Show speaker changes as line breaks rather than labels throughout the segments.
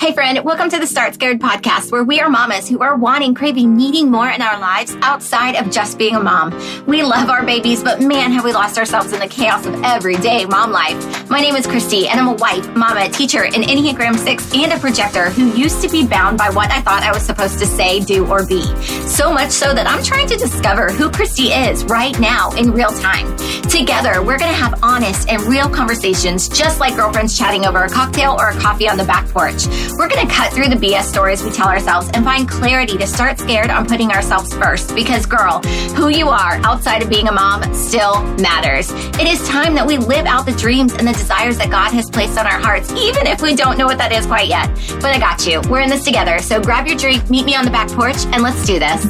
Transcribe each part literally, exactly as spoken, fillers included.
Hey friend, welcome to the Start Scared podcast, where we are mamas who are wanting, craving, needing more in our lives outside of just being a mom. We love our babies, but man, have we lost ourselves in the chaos of everyday mom life. My name is Christy, and I'm a wife, mama, teacher, an Enneagram six, and a projector who used to be bound by what I thought I was supposed to say, do, or be. So much so that I'm trying to discover who Christy is right now in real time. Together, we're going to have honest and real conversations, just like girlfriends chatting over a cocktail or a coffee on the back porch. We're going to cut through the B S stories we tell ourselves and find clarity to start scared on putting ourselves first. Because girl, who you are outside of being a mom still matters. It is time that we live out the dreams and the desires that God has placed on our hearts, even if we don't know what that is quite yet. But I got you. We're in this together. So grab your drink, meet me on the back porch, and let's do this.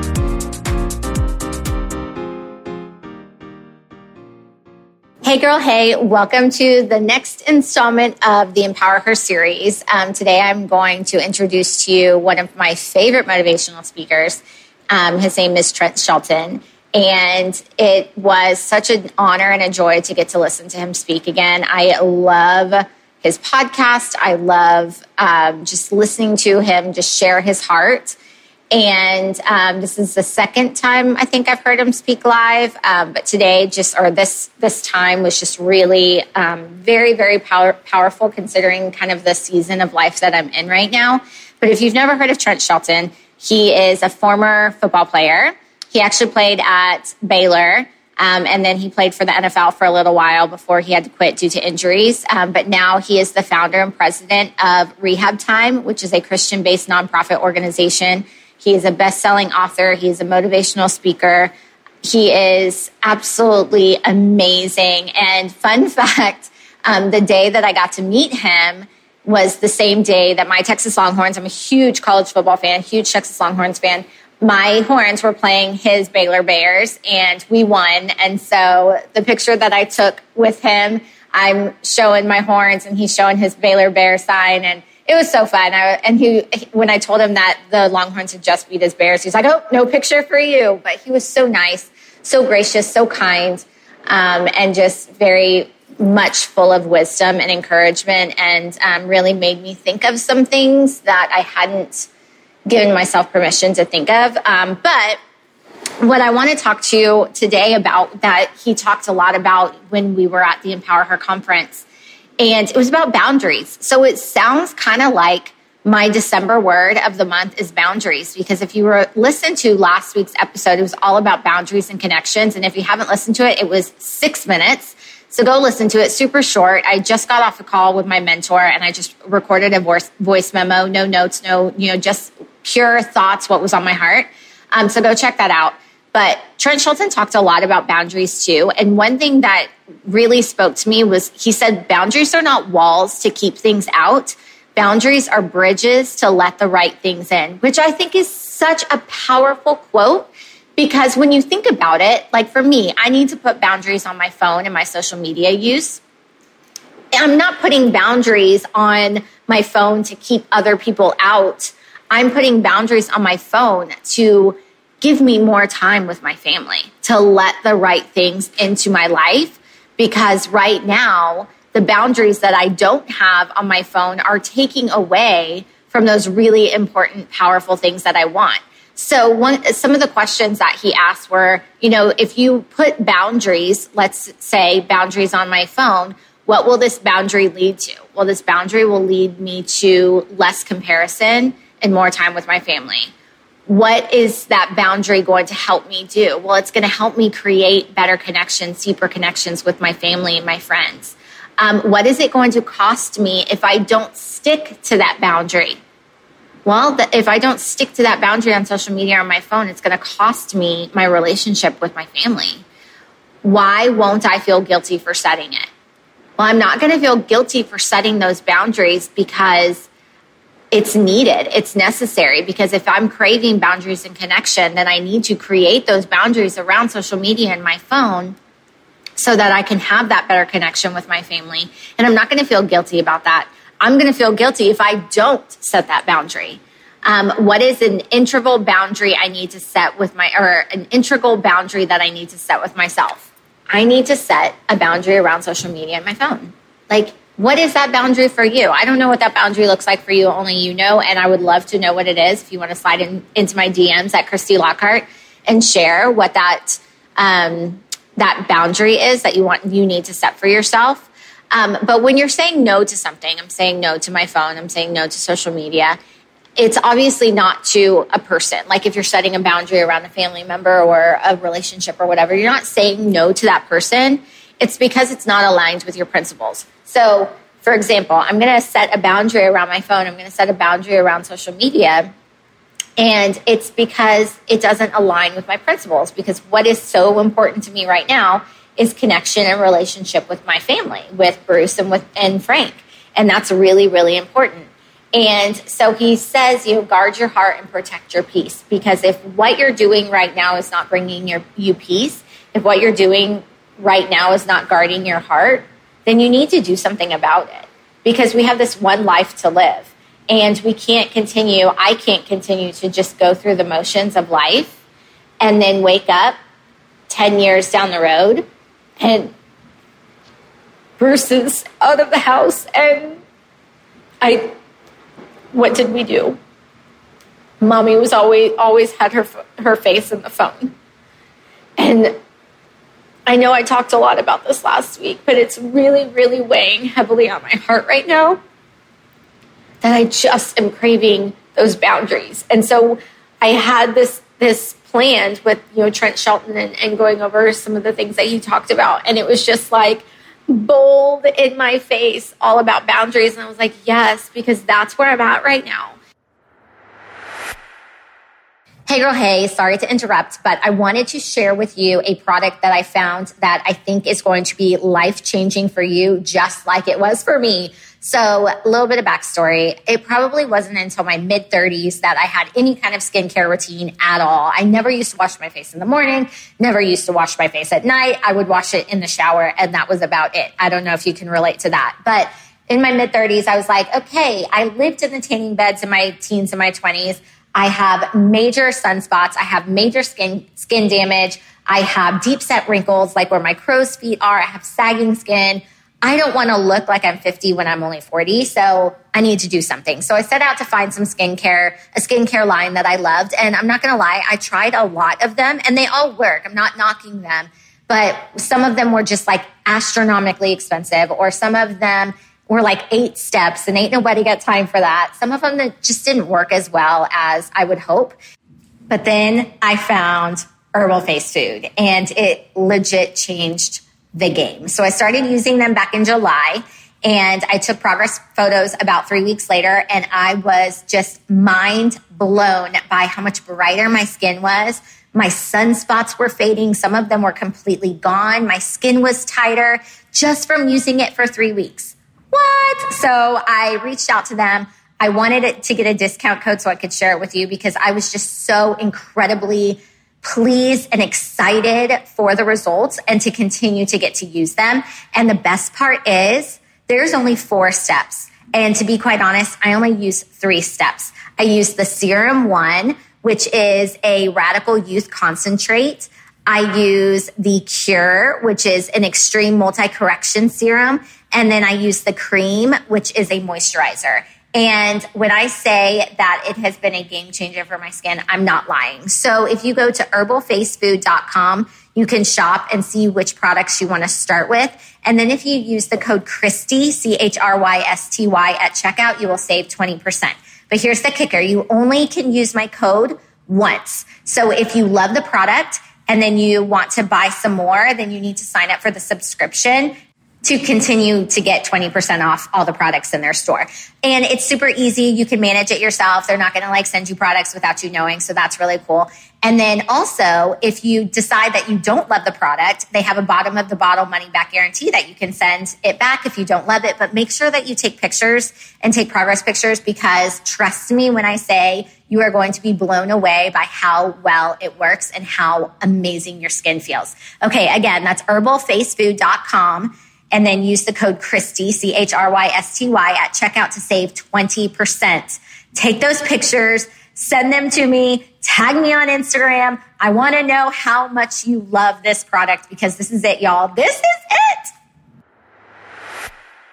Hey girl, hey, welcome to the next installment of the Empower Her series. Um, today I'm going to introduce to you one of my favorite motivational speakers. Um, his name is Trent Shelton, and it was such an honor and a joy to get to listen to him speak again. I love his podcast. I love um, just listening to him just share his heart. And um, this is the second time I think I've heard him speak live. Um, but today, just or this this time was just really um, very, very power, powerful considering kind of the season of life that I'm in right now. But if you've never heard of Trent Shelton, he is a former football player. He actually played at Baylor. Um, and then he played for the N F L for a little while before he had to quit due to injuries. Um, but now he is the founder and president of Rehab Time, which is a Christian-based nonprofit organization. He is a best-selling author. He is a motivational speaker. He is absolutely amazing. And fun fact, um, the day that I got to meet him was the same day that my Texas Longhorns, I'm a huge college football fan, huge Texas Longhorns fan. My Horns were playing his Baylor Bears, and we won. And so the picture that I took with him, I'm showing my Horns, and he's showing his Baylor Bear sign, and it was so fun. I, and he, when I told him that the Longhorns had just beat his Bears, he's like, oh, no picture for you. But he was so nice, so gracious, so kind, um, and just very much full of wisdom and encouragement, and um, really made me think of some things that I hadn't given myself permission to think of. Um, but what I want to talk to you today about that he talked a lot about when we were at the Empower Her conference, and it was about boundaries. So it sounds kind of like my December word of the month is boundaries, because if you were listen to last week's episode, it was all about boundaries and connections. And if you haven't listened to it, it was six minutes. So go listen to it. Super short. I just got off a call with my mentor, and I just recorded a voice, voice memo, no notes, no, you know, just pure thoughts, what was on my heart. Um, so go check that out. But Trent Shelton talked a lot about boundaries too. And one thing that really spoke to me was he said, boundaries are not walls to keep things out. Boundaries are bridges to let the right things in, which I think is such a powerful quote, because when you think about it, like for me, I need to put boundaries on my phone and my social media use. I'm not putting boundaries on my phone to keep other people out. I'm putting boundaries on my phone to give me more time with my family, to let the right things into my life. Because right now, the boundaries that I don't have on my phone are taking away from those really important, powerful things that I want. So one, some of the questions that he asked were, you know, if you put boundaries, let's say boundaries on my phone, what will this boundary lead to? Well, this boundary will lead me to less comparison and more time with my family. What is that boundary going to help me do? Well, it's going to help me create better connections, deeper connections with my family and my friends. Um, what is it going to cost me if I don't stick to that boundary? Well, the, if I don't stick to that boundary on social media or on my phone, it's going to cost me my relationship with my family. Why won't I feel guilty for setting it? Well, I'm not going to feel guilty for setting those boundaries because it's needed. It's necessary, because if I'm craving boundaries and connection, then I need to create those boundaries around social media and my phone so that I can have that better connection with my family. And I'm not going to feel guilty about that. I'm going to feel guilty if I don't set that boundary. Um, what is an integral boundary I need to set with my, or an integral boundary that I need to set with myself? I need to set a boundary around social media and my phone. Like, What is that boundary for you? I don't know what that boundary looks like for you. Only you know. And I would love to know what it is. If you want to slide in, into my D Ms at Christy Lockhart and share what that um, that boundary is that you want you need to set for yourself. Um, but when you're saying no to something, I'm saying no to my phone, I'm saying no to social media. It's obviously not to a person. Like if you're setting a boundary around a family member or a relationship or whatever, you're not saying no to that person. It's because it's not aligned with your principles. So, for example, I'm going to set a boundary around my phone. I'm going to set a boundary around social media. And it's because it doesn't align with my principles. Because what is so important to me right now is connection and relationship with my family, with Bruce and with and Frank. And that's really, really important. And so he says, you know, guard your heart and protect your peace. Because if what you're doing right now is not bringing your, you peace, if what you're doing right now is not guarding your heart, then you need to do something about it. Because we have this one life to live. And we can't continue, I can't continue to just go through the motions of life and then wake up ten years down the road and Bruce is out of the house and I, what did we do? Mommy was always, always had her, her face in the phone. And I know I talked a lot about this last week, but it's really, really weighing heavily on my heart right now that I just am craving those boundaries. And so I had this this planned with, you know, Trent Shelton and, and going over some of the things that he talked about. And it was just like bold in my face, all about boundaries. And I was like, yes, because that's where I'm at right now. Hey girl, hey, sorry to interrupt, but I wanted to share with you a product that I found that I think is going to be life-changing for you, just like it was for me. So a little bit of backstory. It probably wasn't until my mid thirties that I had any kind of skincare routine at all. I never used to wash my face in the morning, never used to wash my face at night. I would wash it in the shower and that was about it. I don't know if you can relate to that, but in my mid thirties, I was like, okay, I lived in the tanning beds in my teens and my twenties. I have major sunspots. I have major skin skin damage. I have deep set wrinkles, like where my crow's feet are. I have sagging skin. I don't want to look like I'm fifty when I'm only forty. So I need to do something. So I set out to find some skincare, a skincare line that I loved. And I'm not going to lie, I tried a lot of them and they all work. I'm not knocking them, but some of them were just like astronomically expensive, or some of them were like eight steps and ain't nobody got time for that. Some of them that just didn't work as well as I would hope. But then I found Herbal Face Food and it legit changed the game. So I started using them back in July and I took progress photos about three weeks later and I was just mind blown by how much brighter my skin was. My sunspots were fading. Some of them were completely gone. My skin was tighter just from using it for three weeks. What? So I reached out to them. I wanted it to get a discount code so I could share it with you because I was just so incredibly pleased and excited for the results and to continue to get to use them. And the best part is there's only four steps. And to be quite honest, I only use three steps. I use the serum one, which is a radical youth concentrate. I use the Cure, which is an extreme multi-correction serum. And then I use the cream, which is a moisturizer. And when I say that it has been a game changer for my skin, I'm not lying. So if you go to herbal face food dot com, you can shop and see which products you want to start with. And then if you use the code Christy, C H R Y S T Y at checkout, you will save twenty percent. But here's the kicker. You only can use my code once. So if you love the product and then you want to buy some more, then you need to sign up for the subscription to continue to get twenty percent off all the products in their store. And it's super easy. You can manage it yourself. They're not going to like send you products without you knowing. So that's really cool. And then also, if you decide that you don't love the product, they have a bottom of the bottle money back guarantee that you can send it back if you don't love it. But make sure that you take pictures and take progress pictures, because trust me when I say you are going to be blown away by how well it works and how amazing your skin feels. Okay, again, that's herbal face food dot com. And then use the code Christy, C H R Y S T Y at checkout to save twenty percent. Take those pictures, send them to me, tag me on Instagram. I want to know how much you love this product because this is it, y'all. This is it.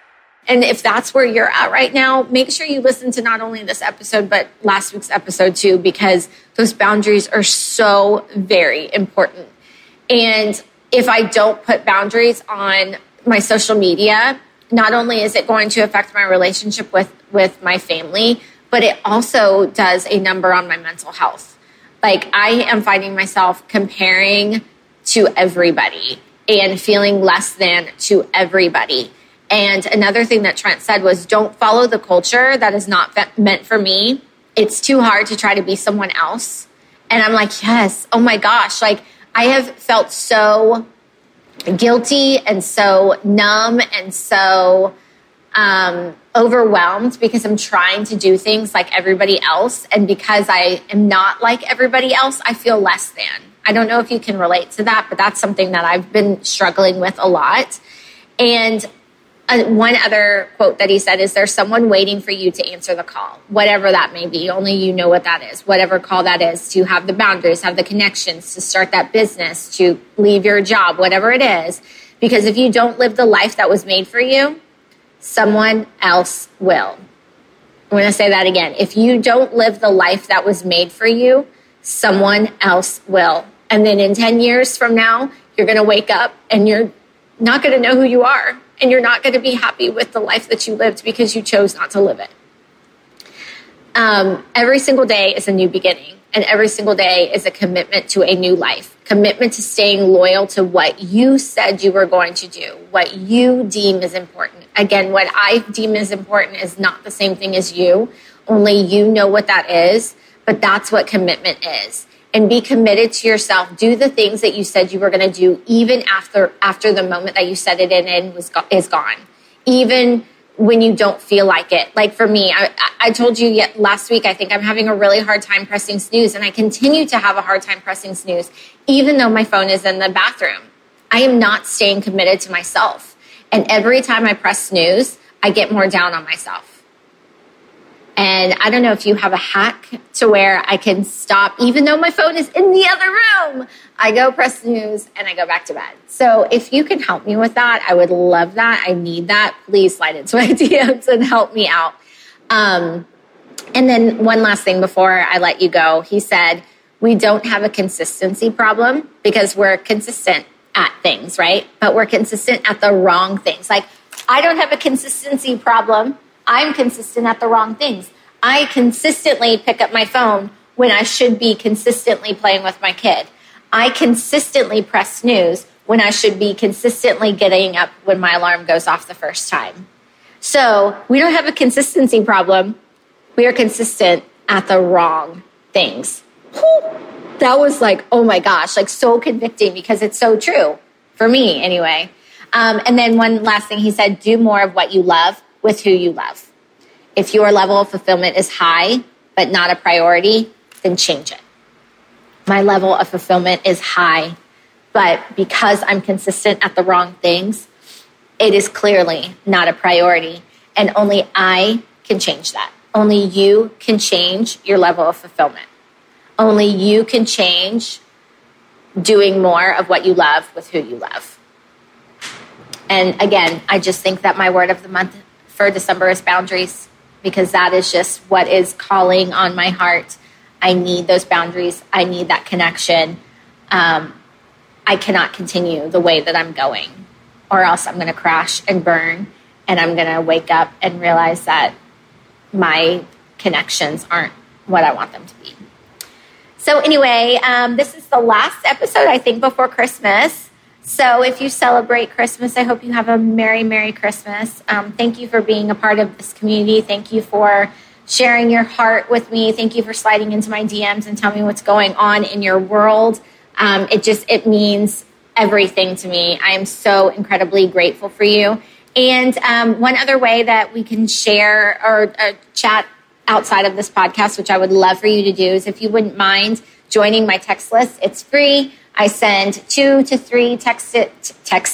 And if that's where you're at right now, make sure you listen to not only this episode, but last week's episode too, because those boundaries are so very important. And if I don't put boundaries on my social media, not only is it going to affect my relationship with, with my family, but it also does a number on my mental health. Like, I am finding myself comparing to everybody and feeling less than to everybody. And another thing that Trent said was, don't follow the culture that is not fe- meant for me. It's too hard to try to be someone else. And I'm like, yes, oh my gosh. Like, I have felt so guilty and so numb and so um, overwhelmed because I'm trying to do things like everybody else. And because I am not like everybody else, I feel less than. I don't know if you can relate to that, but that's something that I've been struggling with a lot. And uh, one other quote that he said is, there's someone waiting for you to answer the call, whatever that may be. Only you know what that is, whatever call that is, to have the boundaries, have the connections, to start that business, to leave your job, whatever it is. Because if you don't live the life that was made for you, someone else will. I'm going to say that again. If you don't live the life that was made for you, someone else will. And then in ten years from now, you're going to wake up and you're not going to know who you are. And you're not going to be happy with the life that you lived because you chose not to live it. Um, every single day is a new beginning. And every single day is a commitment to a new life. Commitment to staying loyal to what you said you were going to do. What you deem is important. Again, what I deem is important is not the same thing as you. Only you know what that is. But that's what commitment is. And be committed to yourself. Do the things that you said you were going to do, even after after the moment that you said it in and was go- is gone. Even when you don't feel like it. Like for me, I, I told you yet last week, I think I'm having a really hard time pressing snooze, and I continue to have a hard time pressing snooze, even though my phone is in the bathroom. I am not staying committed to myself. And every time I press snooze, I get more down on myself. And I don't know if you have a hack to where I can stop, even though my phone is in the other room. I go press snooze and I go back to bed. So if you can help me with that, I would love that. I need that. Please slide into my D Ms and help me out. Um, and then one last thing before I let you go. He said, we don't have a consistency problem because we're consistent at things, right? But we're consistent at the wrong things. Like, I don't have a consistency problem. I'm consistent at the wrong things. I consistently pick up my phone when I should be consistently playing with my kid. I consistently press snooze when I should be consistently getting up when my alarm goes off the first time. So we don't have a consistency problem. We are consistent at the wrong things. Whew. That was like, oh my gosh, like so convicting because it's so true for me anyway. Um, and then one last thing he said, do more of what you love with who you love. If your level of fulfillment is high, but not a priority, then change it. My level of fulfillment is high, but because I'm consistent at the wrong things, it is clearly not a priority. And only I can change that. Only you can change your level of fulfillment. Only you can change doing more of what you love with who you love. And again, I just think that my word of the month for December is boundaries, because that is just what is calling on my heart. I need those boundaries. I need that connection. Um, I cannot continue the way that I'm going, or else I'm going to crash and burn, and I'm going to wake up and realize that my connections aren't what I want them to be. So anyway, um, this is the last episode, I think, before Christmas. So if you celebrate Christmas, I hope you have a Merry, Merry Christmas. Um, thank you for being a part of this community. Thank you for sharing your heart with me. Thank you for sliding into my D Ms and telling me what's going on in your world. Um, it just, it means everything to me. I am so incredibly grateful for you. And um, one other way that we can share or uh, chat outside of this podcast, which I would love for you to do, is if you wouldn't mind joining my text list. It's free. I send two to three text texts.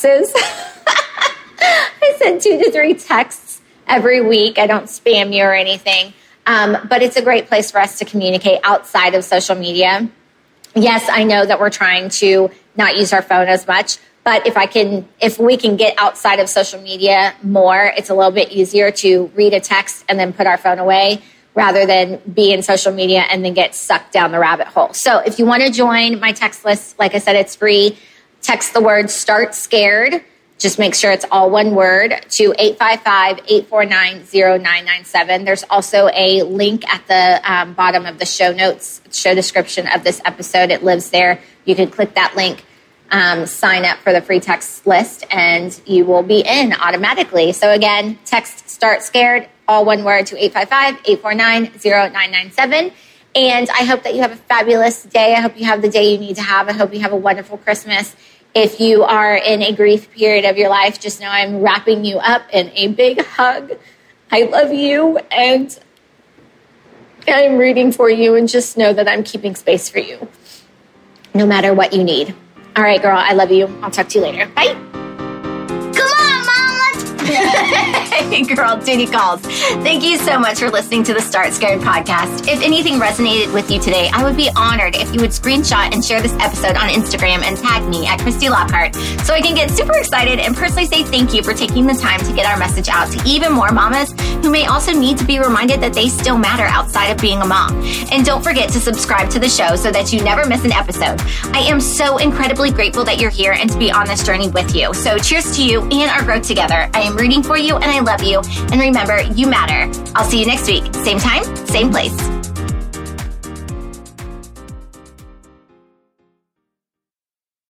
I send two to three texts every week. I don't spam you or anything. Um, but it's a great place for us to communicate outside of social media. Yes, I know that we're trying to not use our phone as much, But if I can, if we can get outside of social media more, it's a little bit easier to read a text and then put our phone away rather than be in social media and then get sucked down the rabbit hole. So if you want to join my text list, like I said, it's free. Text the word Start Scared. Just make sure it's all one word to eight five five, eight four nine, zero nine nine seven. There's also a link at the um, bottom of the show notes, show description of this episode. It lives there. You can click that link, um, sign up for the free text list, and you will be in automatically. So again, text Start Scared, all one word to eight five five, eight four nine, zero nine nine seven. And I hope that you have a fabulous day. I hope you have the day you need to have. I hope you have a wonderful Christmas. If you are in a grief period of your life, just know I'm wrapping you up in a big hug. I love you, and I'm rooting for you, and just know that I'm keeping space for you, no matter what you need. All right, girl, I love you. I'll talk to you later. Bye.
Come on, Mom, let's...
Hey, girl, duty calls. Thank you so much for listening to the Start Scared podcast. If anything resonated with you today, I would be honored if you would screenshot and share this episode on Instagram and tag me at Christy Lockhart so I can get super excited and personally say thank you for taking the time to get our message out to even more mamas who may also need to be reminded that they still matter outside of being a mom. And don't forget to subscribe to the show so that you never miss an episode. I am so incredibly grateful that you're here and to be on this journey with you. So cheers to you and our growth together. I am rooting for you and I love you. And remember, you matter. I'll see you next week. Same time, same place.